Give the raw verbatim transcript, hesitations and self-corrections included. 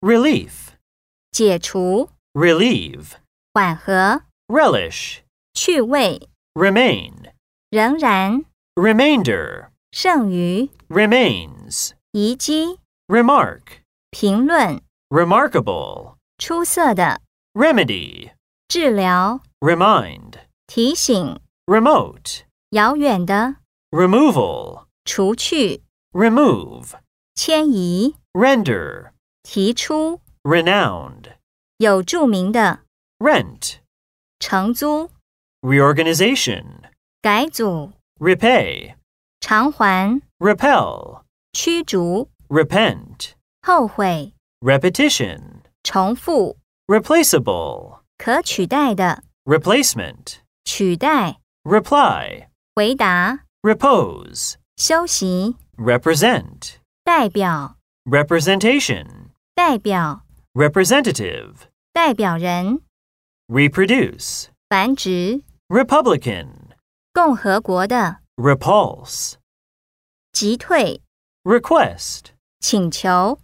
relief, 解除、 relieve, 缓和、 relish, 趣味、 remain, 仍然、 remainder, 剩余、 remains, 遗迹、 remark, 评论、 remarkable, 出色的、 remedy, 治疗、 remind, 提醒、 remote, 遥远的、 removal, 除去、 remove, 迁移、 render, 提出、 renowned, 有著名的、 rent, 承租、 reorganization, 改组、 repay, 偿还、 repel, 驱逐、 repent, 后悔、 repetition, 重复、 replaceable, 可取代的、 replacement, 取代、 reply, 回答、 repose, 休息、 represent, 代表、 representation, 代表、 representative, 代表人、 reproduce, 繁殖、 Republican, 共和国的、 repulse, 击退、 request, 请求。